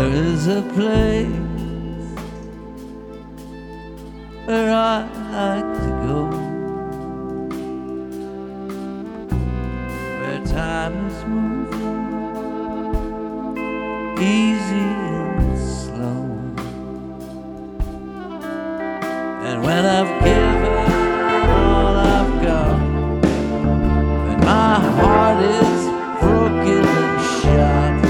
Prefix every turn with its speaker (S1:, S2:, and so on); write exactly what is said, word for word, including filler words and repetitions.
S1: is a place where I like to go, where time is moving easy